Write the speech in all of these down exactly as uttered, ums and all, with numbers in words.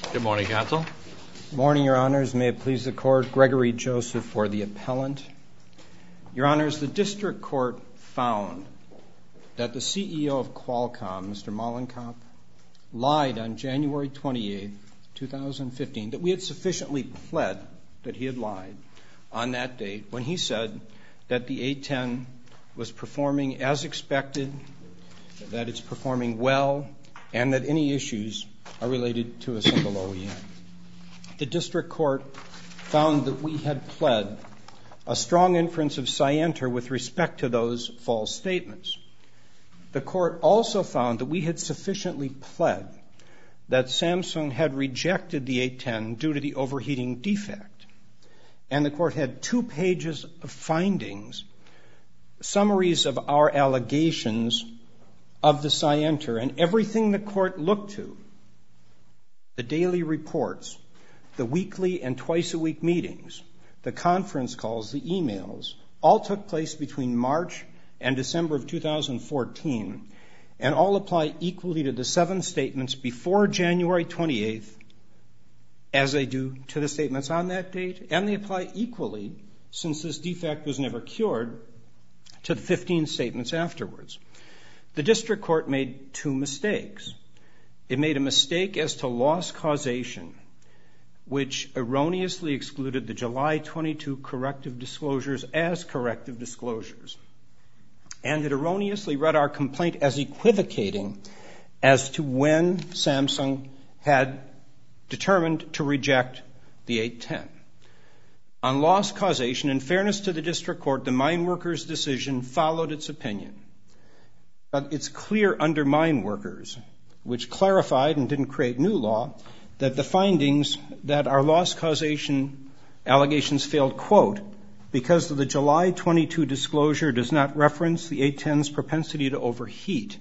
Good morning, Counsel. Good morning, Your Honors. May it please the Court, Gregory Joseph for the appellant. Your Honors, the District Court found that the C E O of Qualcomm, Mister Mollenkopf, lied on January twenty-eighth, twenty fifteen, that we had sufficiently pled that he had lied on that date when he said that the A ten was performing as expected, that it's performing well, and that any issues are related to a single O E M. The District Court found that we had pled a strong inference of scienter with respect to those false statements. The Court also found that we had sufficiently pled that Samsung had rejected the A ten due to the overheating defect. And the Court had two pages of findings, summaries of our allegations of the scienter, and everything the Court looked to, the daily reports, the weekly and twice-a-week meetings, the conference calls, the emails, all took place between March and December of two thousand fourteen, and all apply equally to the seven statements before January twenty-eighth, as they do to the statements on that date, and they apply equally, since this defect was never cured, to the fifteen statements afterwards. The District Court made two mistakes. It made a mistake as to loss causation, which erroneously excluded the July twenty-second corrective disclosures as corrective disclosures. And it erroneously read our complaint as equivocating as to when Samsung had determined to reject the A ten. On loss causation, in fairness to the District Court, the mine workers' decision followed its opinion. But it's clear under mine workers, which clarified and didn't create new law, that the findings that our loss causation allegations failed, quote, because of the July twenty-second disclosure does not reference the A ten's propensity to overheat,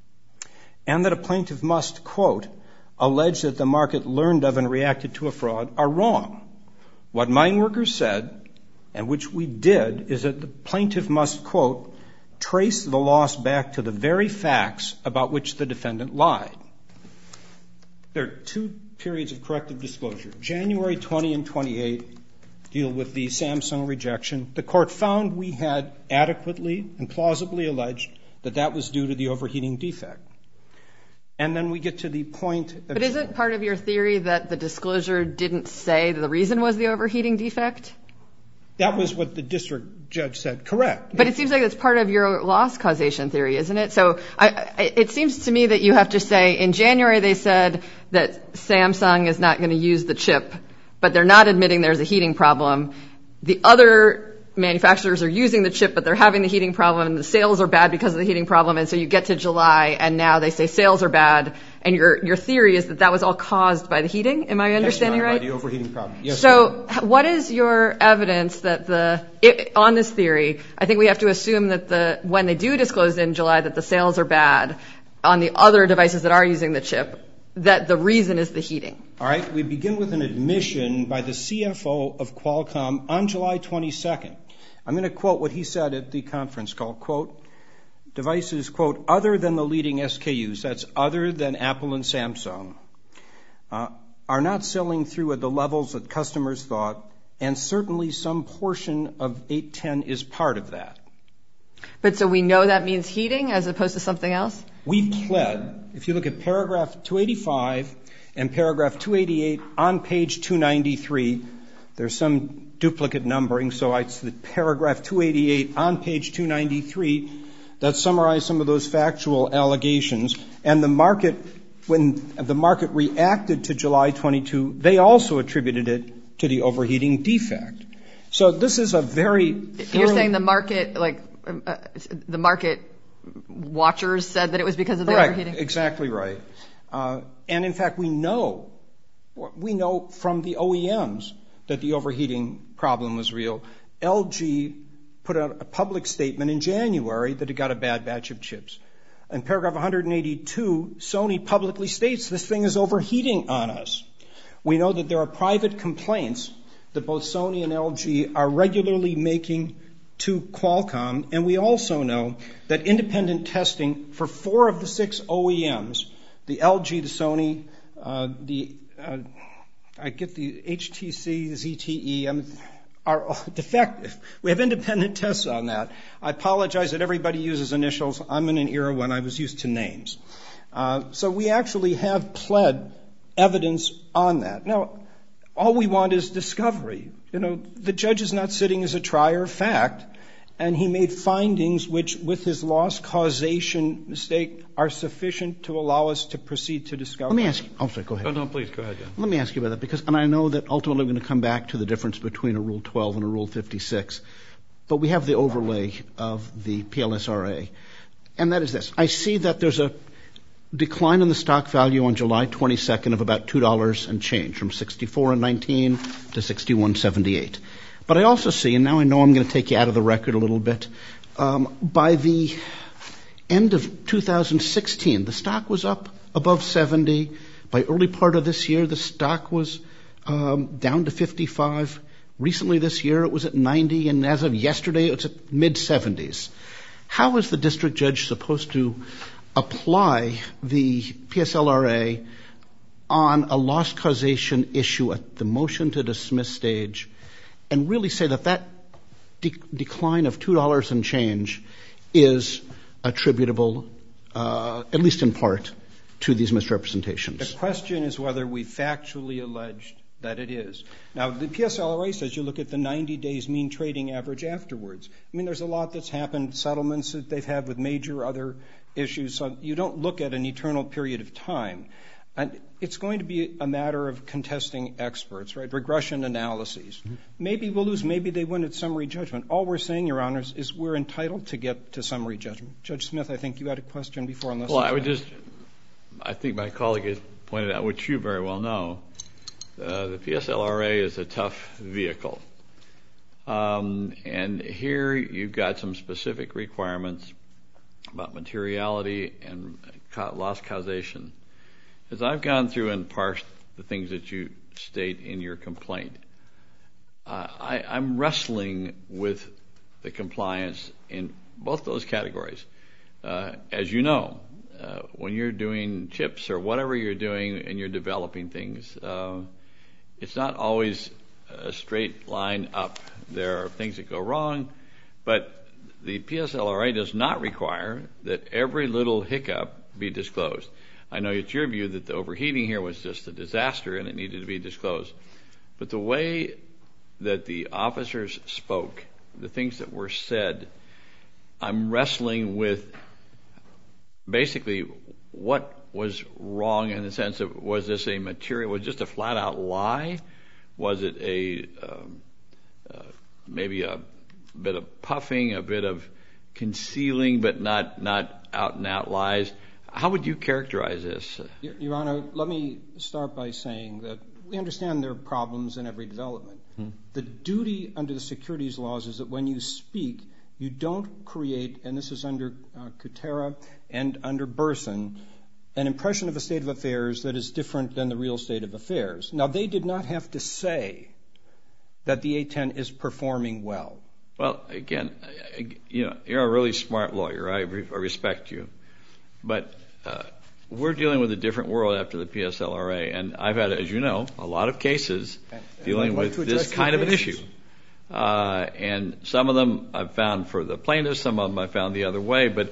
and that a plaintiff must, quote, allege that the market learned of and reacted to a fraud, are wrong. What mine workers said, and which we did, is that the plaintiff must, quote, trace the loss back to the very facts about which the defendant lied. There are two periods of corrective disclosure. January twentieth and twenty-eighth deal with the Samsung rejection. The Court found we had adequately and plausibly alleged that that was due to the overheating defect. And then we get to the point of... But isn't part of your theory that the disclosure didn't say the reason was the overheating defect? That was what the district judge said. Correct. But it seems like it's part of your loss causation theory, isn't it? So I, it seems to me that you have to say, in January they said that Samsung is not going to use the chip, but they're not admitting there's a heating problem. The other manufacturers are using the chip, but they're having the heating problem, and the sales are bad because of the heating problem. And so you get to July, and now they say sales are bad, and your your theory is that that was all caused by the heating. Am I understanding right? By the overheating problem. Yes. So what is your evidence that the it, on this theory? I think we have to assume that the when they do disclose in July that the sales are bad on the other devices that are using the chip, that the reason is the heating. All right. We begin with an admission by the C F O of Qualcomm on July twenty-second. I'm going to quote what he said at the conference call, quote, devices, quote, other than the leading S K Us, that's other than Apple and Samsung, uh, are not selling through at the levels that customers thought, and certainly some portion of eight ten is part of that. But so we know that means heating as opposed to something else? We pled, if you look at paragraph two eighty-five and paragraph two eighty-eight on page two ninety-three, there's some duplicate numbering, so it's the paragraph two eighty-eight on page two ninety-three that summarize some of those factual allegations. And the market, when the market reacted to July twenty-second, they also attributed it to the overheating defect. So this is a very... You're saying the market, like, uh, the market watchers said that it was because of the Correct. overheating? Exactly right. Uh, and in fact, we know, we know from the O E Ms that the overheating problem was real. L G put out a public statement in January that it got a bad batch of chips. In paragraph one eighty-two, Sony publicly states this thing is overheating on us. We know that there are private complaints that both Sony and L G are regularly making to Qualcomm, and we also know that independent testing for four of the six O E Ms, the L G, the Sony, uh, the uh, uh, I get the H T C, Z T E, I'm, are defective. We have independent tests on that. I apologize that everybody uses initials. I'm in an era when I was used to names. Uh, so we actually have pled evidence on that. Now, all we want is discovery. You know, the judge is not sitting as a trier of fact, and he made findings which, with his loss causation mistake, are sufficient to allow us to proceed to discovery. Let me ask you. Oh, sorry, go ahead. Oh, no, please, go ahead, John. Let me ask you about that, because, and I know that ultimately we're going to come back to the difference between a Rule twelve and a Rule fifty-six, but we have the overlay of the P L S R A, and that is this. I see that there's a decline in the stock value on July twenty-second of about two dollars and change, from sixty-four and nineteen to sixty-one seventy-eight. But I also see, and now I know I'm going to take you out of the record a little bit, um, by the end of two thousand sixteen, the stock was up above seventy. By early part of this year, the stock was um, down to fifty-five. Recently this year, it was at ninety, and as of yesterday, it's at mid-seventies. How is the district judge supposed to apply the P S L R A on a loss causation issue at the motion to dismiss stage and really say that that de- decline of two dollars and change is attributable, uh, at least in part, to these misrepresentations? The question is whether we factually alleged that it is. Now, the P S L R A says you look at the ninety days mean trading average afterwards. I mean, there's a lot that's happened, settlements that they've had with major other issues. So you don't look at an eternal period of time. And it's going to be a matter of contesting experts, right? Regression analyses. Mm-hmm. Maybe we'll lose, maybe they win at summary judgment. All we're saying, Your Honors, is we're entitled to get to summary judgment. Judge Smith, I think you had a question before. Unless well, I would just, I think my colleague has pointed out, which you very well know, uh, the P S L R A is a tough vehicle. Um, and here you've got some specific requirements about materiality and loss causation. As I've gone through and parsed the things that you state in your complaint, uh, I, I'm wrestling with the compliance in both those categories. Uh, as you know, uh, when you're doing chips or whatever you're doing and you're developing things, uh, it's not always a straight line up. There are things that go wrong, but the P S L R A does not require that every little hiccup be disclosed. I know it's your view that the overheating here was just a disaster and it needed to be disclosed. But the way that the officers spoke, the things that were said, I'm wrestling with basically what was wrong in the sense of, was this a material, was it just a flat-out lie? Was it a um, uh, maybe a bit of puffing, a bit of concealing, but not not out-and-out lies? How would you characterize this? Your, Your Honor, let me start by saying that we understand there are problems in every development. Hmm. The duty under the securities laws is that when you speak, you don't create, and this is under uh, Kutera and under Burson, an impression of a state of affairs that is different than the real state of affairs. Now, they did not have to say that the A ten is performing well. Well, again, you know, you're a really smart lawyer. I, re- I respect you. But uh, we're dealing with a different world after the P S L R A, and I've had, as you know, a lot of cases and, dealing like with this kind of an issue. Uh, and some of them I've found for the plaintiffs, some of them I found the other way. But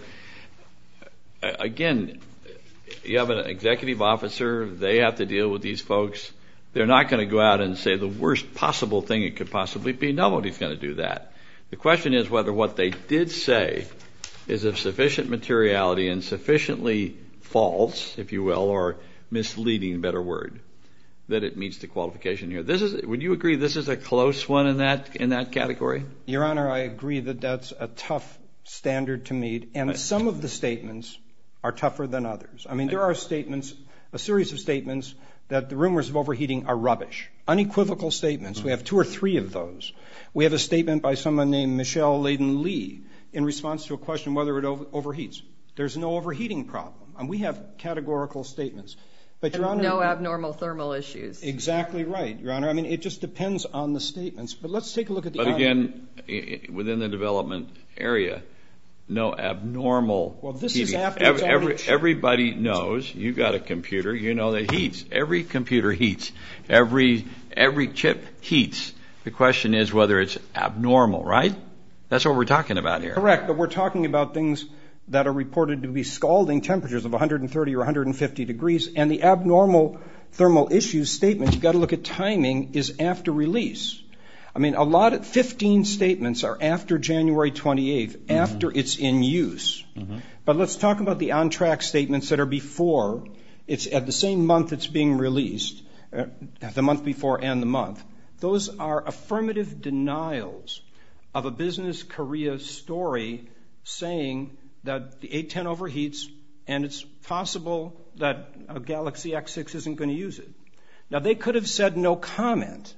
uh, again, you have an executive officer, they have to deal with these folks. They're not going to go out and say the worst possible thing it could possibly be. Nobody's going to do that. The question is whether what they did say is of sufficient materiality and sufficiently false, if you will, or misleading, better word, that it meets the qualification here. This is, would you agree this is a close one in that in that category? Your Honor, I agree that that's a tough standard to meet, and right. Some of the statements are tougher than others. I mean, there are statements, a series of statements, that the rumors of overheating are rubbish. Unequivocal statements. Mm-hmm. We have two or three of those. We have a statement by someone named Michelle Layden Lee in response to a question whether it over- overheats. There's no overheating problem. And we have categorical statements. But, Your Honor, no abnormal thermal issues. Exactly right, Your Honor. I mean, it just depends on the statements. But let's take a look at the... But again, I- within the development area, no abnormal Well, this heating. is after Every, it's already every, shipped. everybody knows, you've got a computer, you know that heats. Every computer heats. Every, every chip heats. The question is whether it's abnormal, right? That's what we're talking about here. Correct, but we're talking about things that are reported to be scalding temperatures of one hundred thirty or one hundred fifty degrees, and the abnormal thermal issues statement, you've got to look at timing, is after release. I mean, a lot of, fifteen statements are after January twenty-eighth, mm-hmm. after it's in use. Mm-hmm. But let's talk about the on-track statements that are before, it's at the same month it's being released, uh, the month before and the month. Those are affirmative denials of a business Korea story saying that the eight ten overheats and it's possible that a Galaxy X six isn't going to use it. Now, they could have said no comment.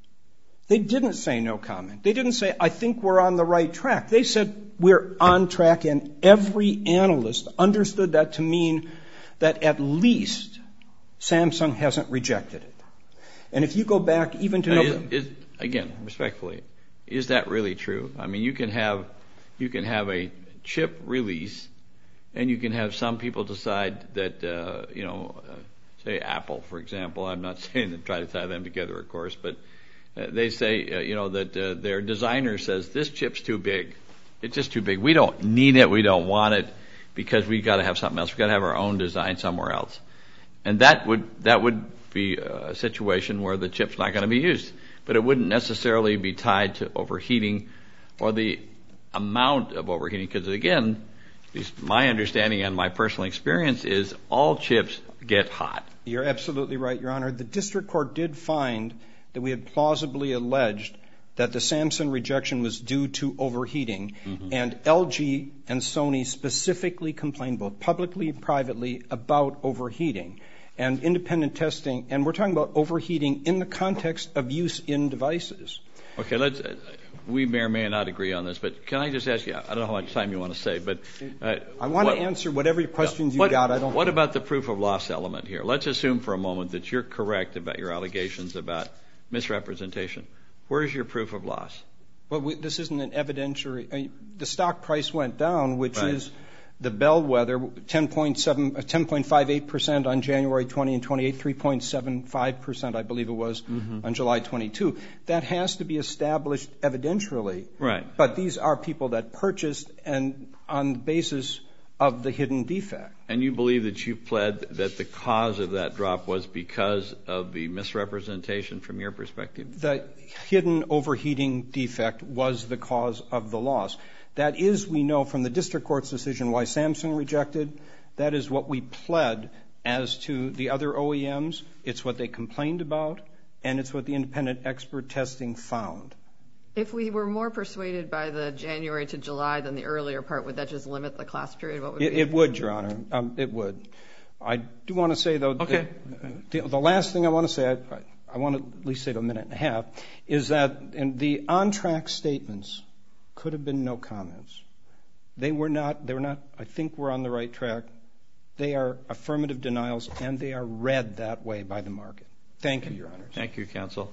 They didn't say no comment. They didn't say, I think we're on the right track. They said we're on track, and every analyst understood that to mean that at least Samsung hasn't rejected it. And if you go back even to... Uh, November, is, is, again, respectfully, is that really true? I mean, you can have you can have a chip release, and you can have some people decide that, uh, you know, uh, say Apple, for example. I'm not saying to try to tie them together, of course, but uh, they say, uh, you know, that uh, their designer says this chip's too big. It's just too big. We don't need it. We don't want it because we've got to have something else. We've got to have our own design somewhere else. And that would that would be a situation where the chip's not going to be used. But it wouldn't necessarily be tied to overheating or the amount of overheating, because again, at least my understanding and my personal experience is all chips get hot. You're absolutely right, Your Honor. The district court did find that we had plausibly alleged that the Samsung rejection was due to overheating, mm-hmm. and L G and Sony specifically complained both publicly and privately about overheating. And independent testing, and we're talking about overheating in the context of use in devices. Okay, let's. Uh, we may or may not agree on this, but can I just ask you? I don't know how much time you want to say, but uh, I want what, to answer whatever questions what, you've got. I don't. What think. about the proof of loss element here? Let's assume for a moment that you're correct about your allegations about misrepresentation. Where's your proof of loss? Well, we, this isn't an evidentiary. I mean, the stock price went down, which right. is the bellwether, ten point seven, ten point five eight percent on January twentieth and twenty-eighth, three point seven five percent, I believe it was, mm-hmm. on July twenty-second. That has to be established evidentially. Right. But these are people that purchased and on the basis of the hidden defect. And you believe that you pled that the cause of that drop was because of the misrepresentation from your perspective? The hidden overheating defect was the cause of the loss. That is, we know from the district court's decision why Samsung rejected. That is what we pled as to the other O E Ms. It's what they complained about, and it's what the independent expert testing found. If we were more persuaded by the January to July than the earlier part, would that just limit the class period? What would it, be? It would, Your Honor. Um, it would. I do want to say, though, okay. the, the last thing I want to say, I, I want to at least say it a minute and a half, is that in the on-track statements could have been no comments. They were not, they were not, I think we're on the right track. They are affirmative denials, and they are read that way by the market. Thank you, Your Honor. Thank you, counsel.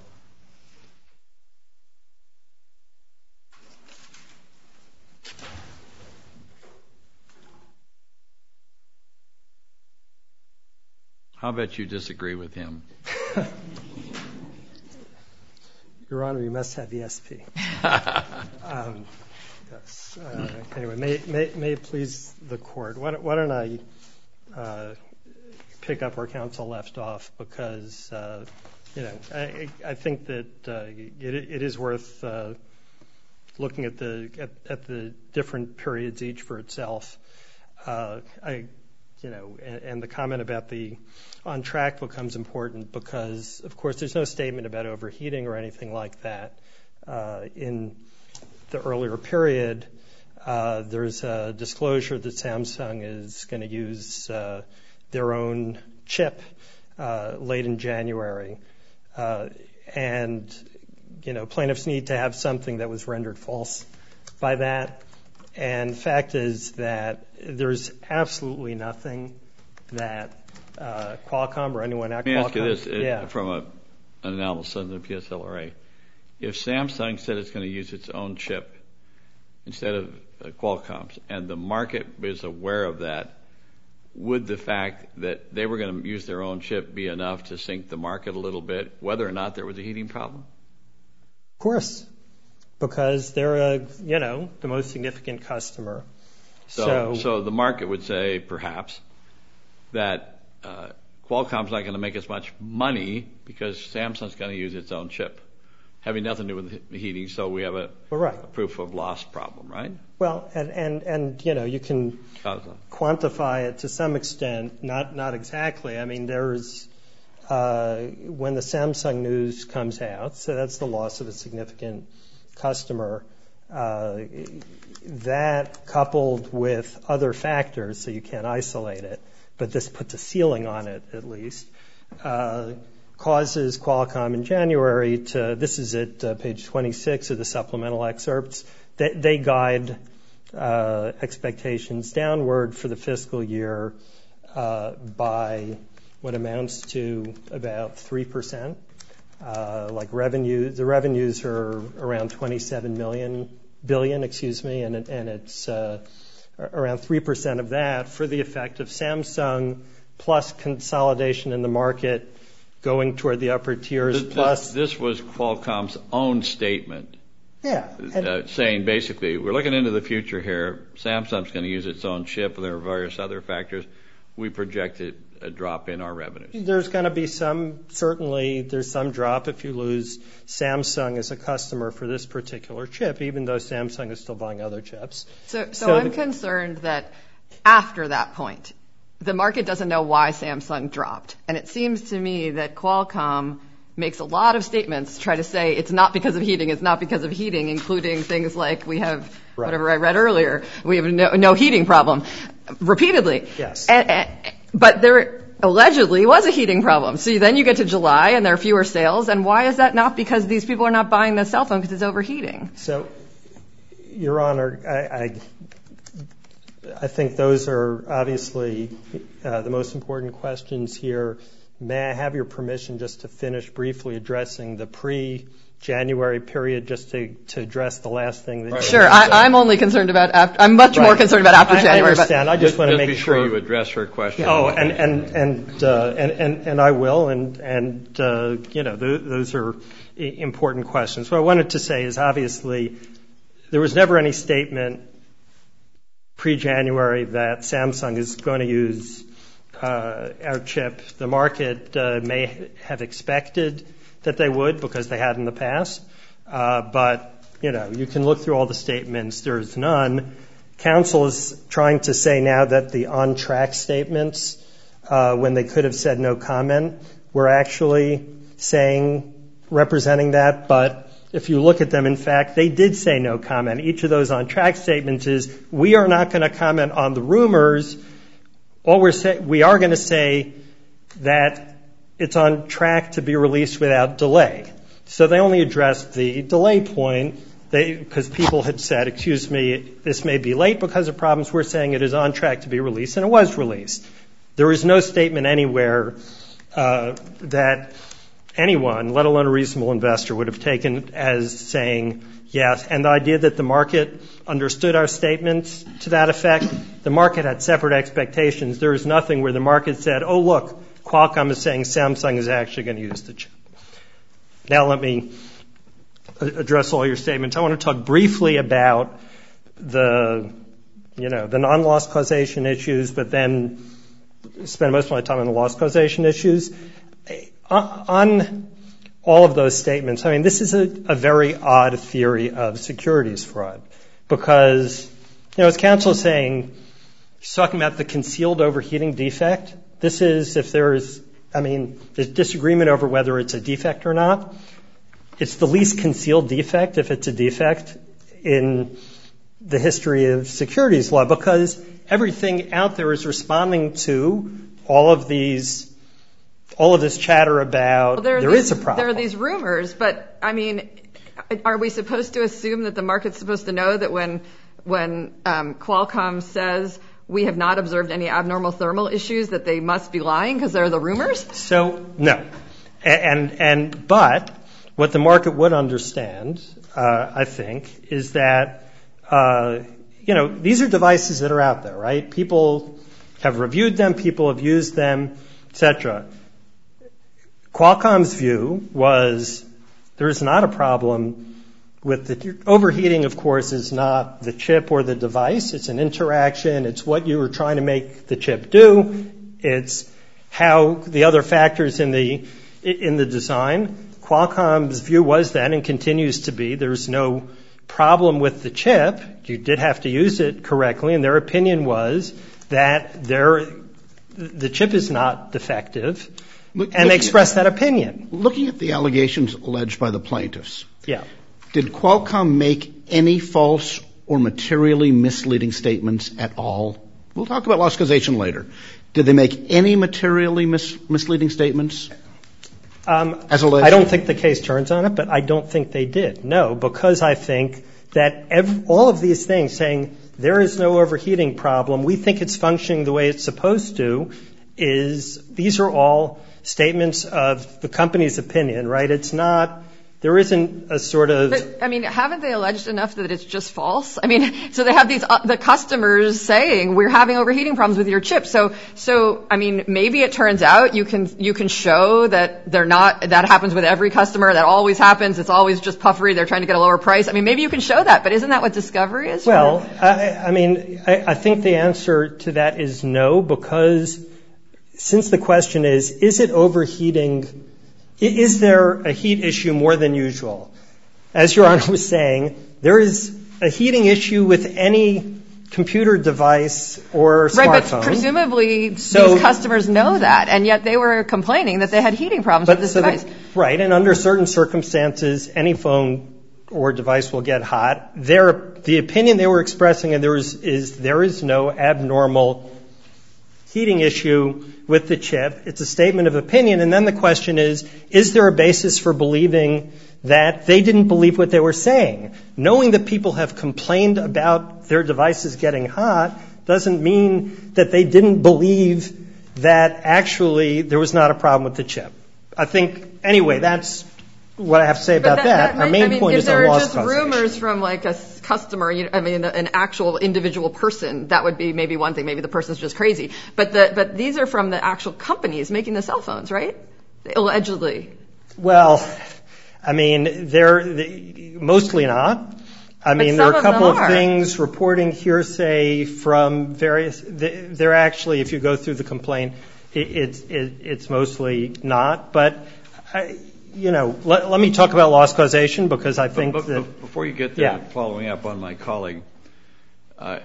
How about you disagree with him? Your Honor, you must have E S P. um, yes. Uh, anyway, may, may, may it please the court. Why, why don't I uh, pick up where counsel left off? Because uh, you know, I, I think that uh, it, it is worth uh, looking at the at, at the different periods each for itself. Uh, I. You know, and, and the comment about the on track becomes important because, of course, there's no statement about overheating or anything like that. Uh, in the earlier period, uh, there's a disclosure that Samsung is going to use uh, their own chip uh, late in January. Uh, and, you know, plaintiffs need to have something that was rendered false by that. And the fact is that there's absolutely nothing that uh, Qualcomm or anyone at Qualcomm... Let me ask you this, yeah. it, from a, an analysis of the P S L R A. If Samsung said it's going to use its own chip instead of uh, Qualcomm's, and the market is aware of that, would the fact that they were going to use their own chip be enough to sink the market a little bit, whether or not there was a heating problem? Of course, because they're a, you know, the most significant customer. So, so, so the market would say, perhaps, that uh, Qualcomm's not going to make as much money because Samsung's going to use its own chip, having nothing to do with the heating, so we have a, well, right. a proof of loss problem, right? Well, and, and, and you know, you can quantify it to some extent, not not exactly. I mean, there's, uh, when the Samsung news comes out, so that's the loss of a significant customer, uh, that coupled with other factors, so you can't isolate it, but this puts a ceiling on it at least, uh, causes Qualcomm in January to, this is at uh, page twenty-six of the supplemental excerpts, they, they guide uh, expectations downward for the fiscal year uh, by what amounts to about three percent. Uh, like revenue, the revenues are around twenty-seven million, billion, excuse me, and, it, and it's uh, around three percent of that for the effect of Samsung plus consolidation in the market going toward the upper tiers. This, plus this, this was Qualcomm's own statement. Yeah. Uh, saying basically, we're looking into the future here. Samsung's going to use its own chip. There are various other factors. We projected a drop in our revenues. There's going to be some, certainly there's some drop if you lose Samsung as a customer for this particular chip, even though Samsung is still buying other chips. So, so, So I'm the- concerned that after that point, the market doesn't know why Samsung dropped. And it seems to me that Qualcomm makes a lot of statements to try to say it's not because of heating, it's not because of heating, including things like we have, Right. whatever I read earlier, we have no, no heating problem, repeatedly. Yes. And, and, but there allegedly was a heating problem. So then you get to July and there are fewer sales. And why is that not because these people are not buying the cell phone because it's overheating? So, Your Honor, I, I, I think those are obviously uh, the most important questions here. May I have your permission just to finish briefly addressing the pre-January period, just to, to address the last thing that Right. you Sure, I, I'm only concerned about after, I'm much more Right. concerned about after I, January. I understand. But I just, want to Just make be sure you address her question. Oh, and and and uh, and, and and I will, and and uh, you know, th- those are I- important questions. What I wanted to say is obviously there was never any statement pre-January that Samsung is going to use uh, our chip. The market uh, may have expected that they would because they had in the past, uh, but you know, you can look through all the statements. There's none. Counsel is trying to say now that the on-track statements, uh, when they could have said no comment, were actually saying, representing that. But if you look at them, in fact, they did say no comment. Each of those on-track statements is, we are not going to comment on the rumors. All we're say, we are going to say that it's on track to be released without delay. So they only addressed the delay point. They, because people had said, excuse me, this may be late because of problems. We're saying it is on track to be released, and it was released. There is no statement anywhere uh, that anyone, let alone a reasonable investor, would have taken as saying yes. And the idea that the market understood our statements to that effect, the market had separate expectations. There is nothing where the market said, oh, look, Qualcomm is saying Samsung is actually going to use the chip. Now let me address all your statements. I want to talk briefly about the, you know, the non-loss causation issues, but then spend most of my time on the loss causation issues. On all of those statements, I mean, this is a, a very odd theory of securities fraud because, you know, as counsel is saying, he's talking about the concealed overheating defect. This is if there is, I mean, there's disagreement over whether it's a defect or not. It's the least concealed defect, if it's a defect, in the history of securities law because everything out there is responding to all of these, all of this chatter about well, there, there these, is a problem. There are these rumors, but I mean, are we supposed to assume that the market's supposed to know that when when um, Qualcomm says we have not observed any abnormal thermal issues that they must be lying because they're the rumors? So no, and and but. What the market would understand, uh, I think, is that, uh, you know, these are devices that are out there, right? People have reviewed them, people have used them, et cetera. Qualcomm's view was there is not a problem with the overheating, of course, is not the chip or the device. It's an interaction. It's what you were trying to make the chip do. It's how the other factors in the in the design. Qualcomm's view was then and continues to be there's no problem with the chip. You did have to use it correctly, and their opinion was that there, the chip is not defective, Look, and they expressed that opinion. Looking at the allegations alleged by the plaintiffs, yeah. Did Qualcomm make any false or materially misleading statements at all? We'll talk about loss causation later. Did they make any materially mis- misleading statements? Um, As alleged? I don't think the case turns on it, but I don't think they did. No, because I think that every, all of these things saying there is no overheating problem, we think it's functioning the way it's supposed to, is these are all statements of the company's opinion, right? It's not, there isn't a sort of... But, I mean, haven't they alleged enough that it's just false? I mean, so they have these, uh, the customers saying, we're having overheating problems with your chip. So, so, I mean, maybe it turns out you can, you can show that they're not, that happens with every customer, that always happens, it's always just puffery, they're trying to get a lower price. I mean, maybe you can show that, but isn't that what discovery is? Well, I, I mean, I, I think the answer to that is no, because since the question is, is it overheating? Is there a heat issue more than usual? As Your Honor was saying, there is a heating issue with any computer device or smartphone. Right, but presumably so, these customers know that, and yet they were complaining that they had heating problems with this so device. The, right, and under certain circumstances, any phone or device will get hot. Their, the opinion they were expressing and there is, is there is no abnormal heating issue with the chip. It's a statement of opinion. And then the question is, is there a basis for believing that they didn't believe what they were saying? Knowing that people have complained about their devices getting hot doesn't mean that they didn't believe that actually there was not a problem with the chip. I think, anyway, that's what I have to say about that. that, that Our might, main I mean, point if is there on are loss just causation. rumors from like a customer, you know, I mean, an actual individual person, that would be maybe one thing. Maybe the person's just crazy. But the, but these are from the actual companies making the cell phones, right? Allegedly. Well, I mean, they're they, mostly not. I mean, there are a couple of, of things reporting hearsay from various. They're actually, if you go through the complaint, it, it's it, it's mostly not. But I, you know, let, let me talk about loss causation because I think but, but, that before you get there, yeah. following up on my colleague, uh,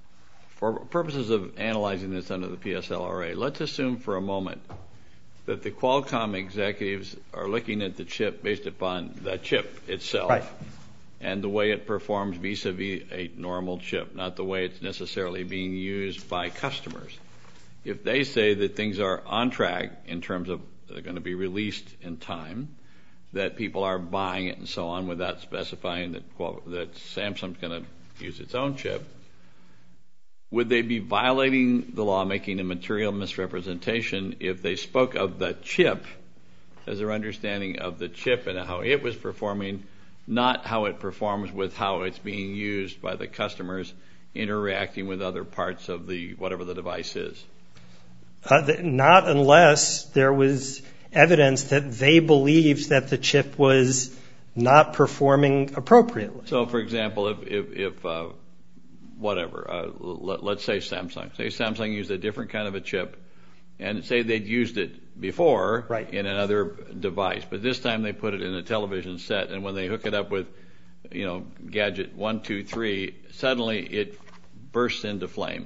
for purposes of analyzing this under the P S L R A, let's assume for a moment that the Qualcomm executives are looking at the chip based upon the chip itself. Right. And the way it performs vis-a-vis a normal chip, not the way it's necessarily being used by customers. If they say that things are on track in terms of they're going to be released in time, that people are buying it and so on without specifying that, that Samsung's going to use its own chip, would they be violating the law, making a material misrepresentation if they spoke of the chip as their understanding of the chip and how it was performing, not how it performs with how it's being used by the customers interacting with other parts of the whatever the device is? Uh, th- not unless there was evidence that they believed that the chip was not performing appropriately. So, for example, if, if, if uh, whatever, uh, let, let's say Samsung. Say Samsung used a different kind of a chip, and say they'd used it before right. in another device, but this time they put it in a television set, and when they hook it up with, you know, gadget one, two, three, suddenly it bursts into flame.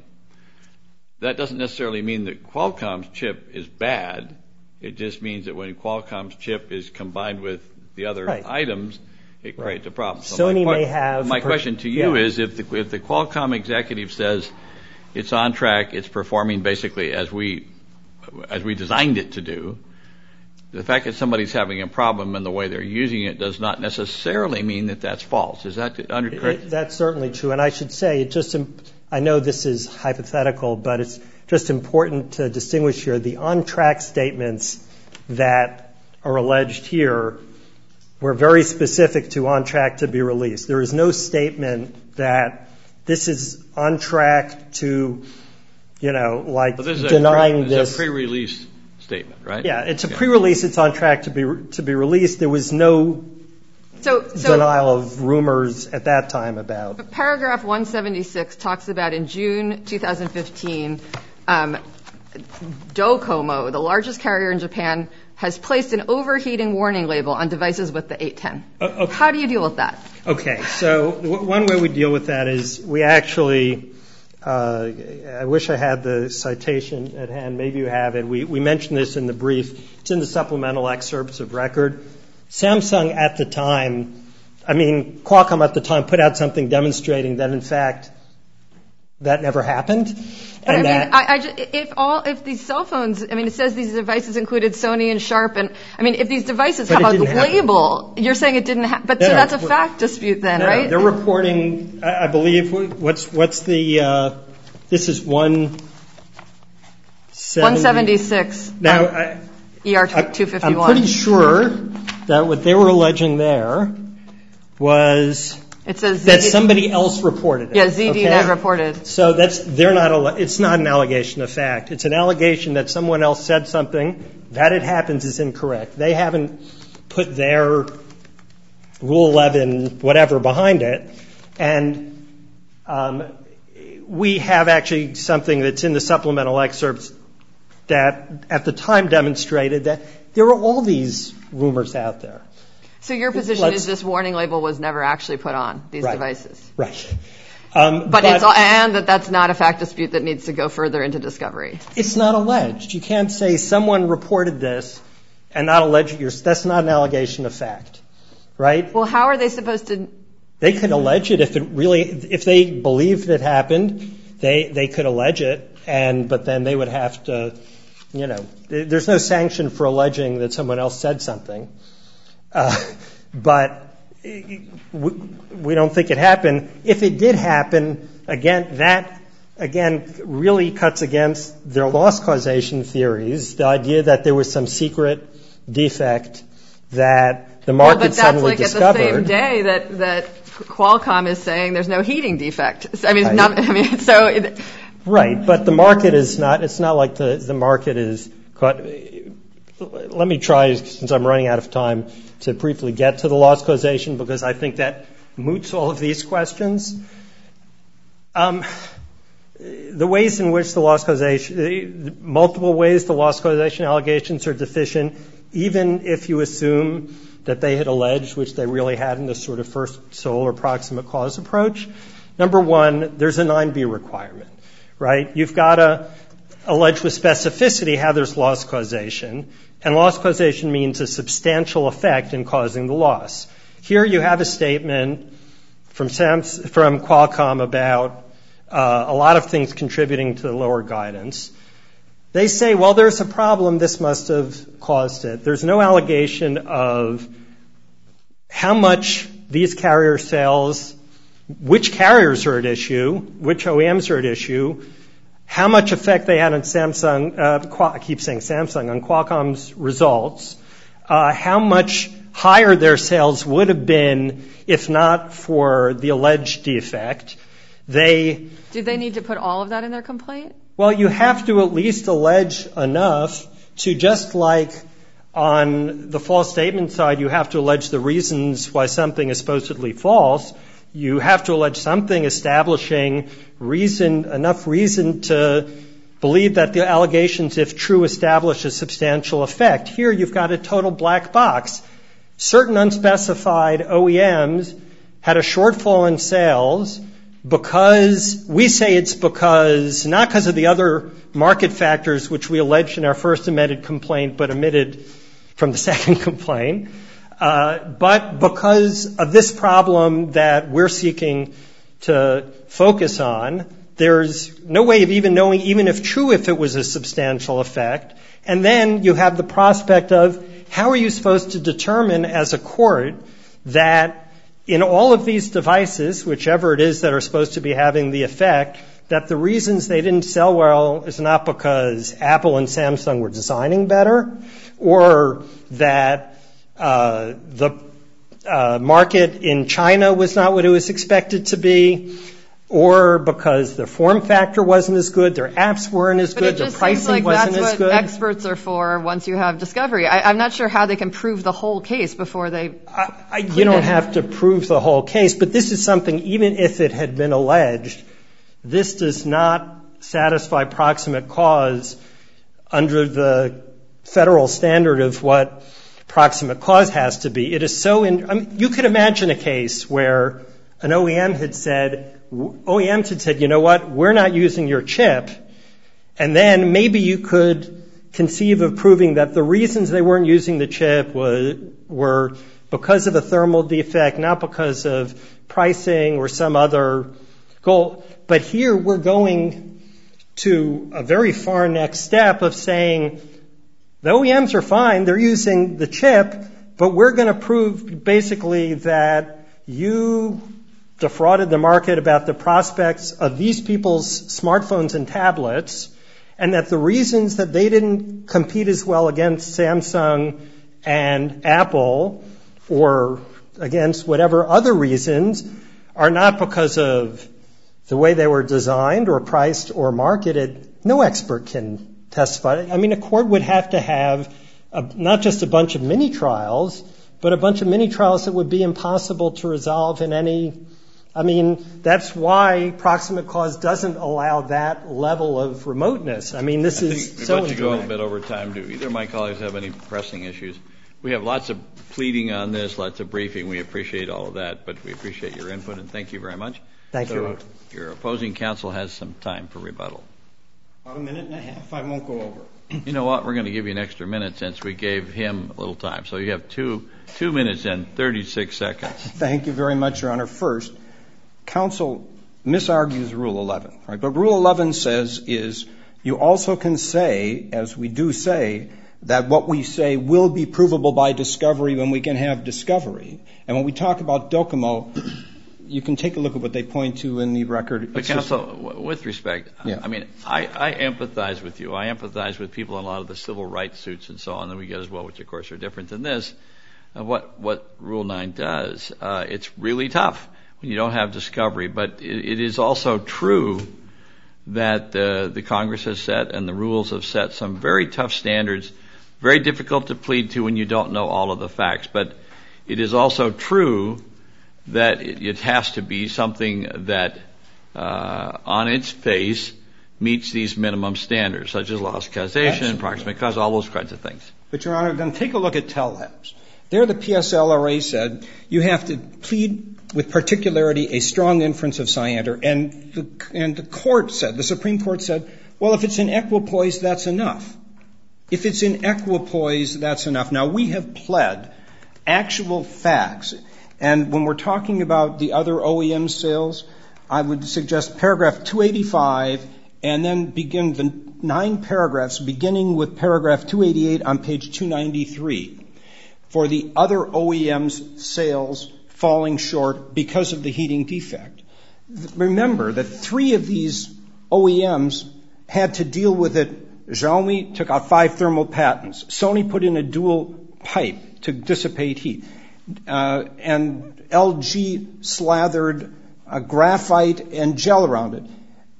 That doesn't necessarily mean that Qualcomm's chip is bad. It just means that when Qualcomm's chip is combined with the other right. items, it right. creates a problem. So Sony my, may have. My per- question to you yeah. is, if the, if the Qualcomm executive says it's on track, it's performing basically as we as we designed it to do, the fact that somebody's having a problem in the way they're using it does not necessarily mean that that's false. Is that under correct? It, that's certainly true. And I should say, it just, I know this is hypothetical, but it's just important to distinguish here. The on-track statements that are alleged here were very specific to on track to be released. There is no statement that this is on track to, you know, like but this is denying a pre, this. It's a pre-release statement, right? Yeah, it's a yeah. pre-release. It's on track to be to be released. There was no so, so denial of rumors at that time about. Paragraph one seventy-six talks about in June twenty fifteen, um, Docomo, the largest carrier in Japan, has placed an overheating warning label on devices with the eight ten. Uh, okay. How do you deal with that? Okay, so w- one way we deal with that is we actually, uh, I wish I had the citation at hand. Maybe you have it. We, we mentioned this in the brief. It's in the supplemental excerpts of record. Samsung at the time, I mean, Qualcomm at the time put out something demonstrating that, in fact, that never happened. But I and mean, that, I, I just, if all, if these cell phones, I mean, it says these devices included Sony and Sharp, and I mean, if these devices But have it a didn't happen. label, you're saying it didn't happen. But No, so no, that's a we're- fact dispute then, no, no, right? they're reporting, I, I believe, what's what's the, uh, this is one one seventy-six. Now, um, I, E R I, two fifty-one. I'm pretty sure that what they were alleging there was It says that Z D, somebody else reported it. yeah, Z D net okay? reported. So that's they're not. alle- It's not an allegation of fact. It's an allegation that someone else said something that it happens is incorrect. They haven't put their Rule eleven whatever behind it, and um, we have actually something that's in the supplemental excerpts that at the time demonstrated that there were all these rumors out there. So your position Let's- is this warning label was never actually put on these Right. devices. Right. Um, But, it's all, and that that's not a fact dispute that needs to go further into discovery. it's not alleged. You can't say someone reported this and not allege it. Yours- That's not an allegation of fact, right? Well, how are they supposed to? They could allege it if it really, if they believed it happened. They they could allege it, and but then they would have to, you know, th- there's no sanction for alleging that someone else said something. Uh, but we, we don't think it happened. If it did happen, again, that again really cuts against their loss causation theories. The idea that there was some secret defect that the market Well, but that's suddenly like discovered. at the same day that that Qualcomm is saying there's no heating defect. I mean, Right. not, I mean, so. It, Right, but the market is not, it's not like the, the market is caught. Let me try, since I'm running out of time, to briefly get to the loss causation, because I think that moots all of these questions. Um, the ways in which the loss causation, multiple ways the loss causation allegations are deficient, even if you assume that they had alleged, which they really had in this sort of first sole or proximate cause approach. Number one, there's a nine B requirement. Right? You've got to allege with specificity how there's loss causation, and loss causation means a substantial effect in causing the loss. Here you have a statement from Sams, from Qualcomm about uh, a lot of things contributing to the lower guidance. They say, well, there's a problem, this must have caused it. There's no allegation of how much these carrier sales, which carriers are at issue, which O E Ms are at issue, how much effect they had on Samsung, uh, Qual- I keep saying Samsung, on Qualcomm's results, uh, how much higher their sales would have been if not for the alleged defect. They, do they need to put all of that in their complaint? well, you have to at least allege enough to, just like on the false statement side, you have to allege the reasons why something is supposedly false. You have to allege something establishing reason, enough reason to believe that the allegations, if true, establish a substantial effect. Here you've got a total black box. Certain unspecified O E Ms had a shortfall in sales because, we say it's because, not because of the other market factors which we alleged in our first amended complaint but omitted from the second complaint, Uh, but because of this problem that we're seeking to focus on, there's no way of even knowing, even if true, if it was a substantial effect. And then you have the prospect of how are you supposed to determine as a court that in all of these devices, whichever it is that are supposed to be having the effect, that the reasons they didn't sell well is not because Apple and Samsung were designing better, or that Uh, the uh, market in China was not what it was expected to be, or because their form factor wasn't as good, their apps weren't as but good, it their just pricing seems like wasn't that's as what good. Experts are for once you have discovery. I, I'm not sure how they can prove the whole case before they. I, I, you don't have to prove the whole case, but this is something, even if it had been alleged, this does not satisfy proximate cause under the federal standard of what proximate cause has to be. It is so in, I mean, you could imagine a case where an O E M had said, O E Ms had said, you know what, we're not using your chip, and then maybe you could conceive of proving that the reasons they weren't using the chip was, were because of a thermal defect, not because of pricing or some other goal. But here we're going to a very far next step of saying the O E Ms are fine, they're using the chip, but we're going to prove basically that you defrauded the market about the prospects of these people's smartphones and tablets, and that the reasons that they didn't compete as well against Samsung and Apple or against whatever other reasons are not because of the way they were designed or priced or marketed. No expert can testify. I mean, a court would have to have a, not just a bunch of mini trials, but a bunch of mini trials that would be impossible to resolve in any. I mean, that's why proximate cause doesn't allow that level of remoteness. I mean, this I is think we'd so like to go a indirect. little bit over time. Do either of my colleagues have any pressing issues? We have lots of pleading on this, lots of briefing. We appreciate all of that, but we appreciate your input, and thank you very much. Thank so you. Your opposing counsel has some time for rebuttal. About a minute and a half. I won't go over. You know what? We're going to give you an extra minute since we gave him a little time. So you have two two minutes and thirty-six seconds. Thank you very much, Your Honor. First, counsel misargues Rule eleven, right? But Rule eleven says is you also can say, as we do say, that what we say will be provable by discovery when we can have discovery. And when we talk about Docomo, you can take a look at what they point to in the record. But counsel, w- with respect, Yeah. I mean, I, I empathize with you. I empathize with people in a lot of the civil rights suits and so on that we get as well, which of course are different than this. Uh, what what Rule nine does, uh, it's really tough when you don't have discovery. But it, it is also true that uh, the Congress has set and the rules have set some very tough standards, very difficult to plead to when you don't know all of the facts. But it is also true that it, it has to be something that uh, on its face meets these minimum standards, such as loss causation, Absolutely. proximate cause, all those kinds of things. But, Your Honor, then take a look at Tel Labs. There the P S L R A said you have to plead with particularity a strong inference of scienter. And the, and the court said, the Supreme Court said, well, if it's in equipoise, that's enough. If it's in equipoise, that's enough. Now, we have pled actual facts. And when we're talking about the other O E M sales, I would suggest paragraph two eighty-five and then begin the nine paragraphs, beginning with paragraph two eighty-eight on page two ninety-three. For the other O E M's sales falling short because of the heating defect. Remember that three of these O E Ms had to deal with it. Xiaomi took out five thermal patents. Sony put in a dual pipe to dissipate heat. Uh, and L G slathered uh, graphite and gel around it.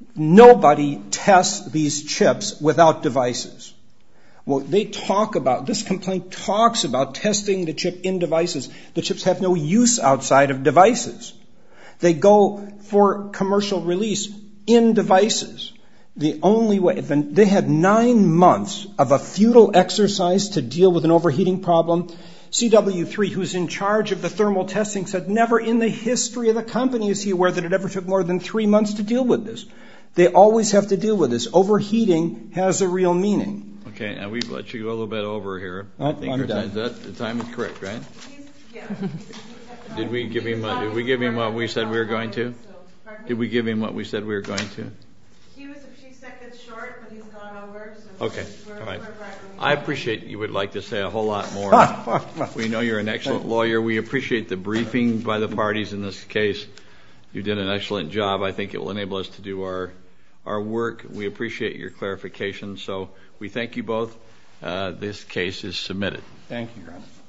Nobody tests these chips without devices. Well, they talk about, this complaint talks about testing the chip in devices. The chips have no use outside of devices. They go for commercial release in devices. The only way, they had nine months of a futile exercise to deal with an overheating problem. C W three, who's in charge of the thermal testing, said never in the history of the company is he aware that it ever took more than three months to deal with this. They always have to deal with this. Overheating has a real meaning. Okay, and we've let you go a little bit over here. Oh, I think I'm your done. time, that, the time is correct, right? Did we give him? Uh, did we give him what we said we were going to? Did we give him what we said we were going to? He was a few seconds short, but he's gone over. So Okay, we're, all right. we're right where we I are. appreciate you would like to say a whole lot more. We know you're an excellent lawyer. We appreciate the briefing by the parties in this case. You did an excellent job. I think it will enable us to do our our work. We appreciate your clarification. So we thank you both. Uh, this case is submitted. Thank you, Your Honor.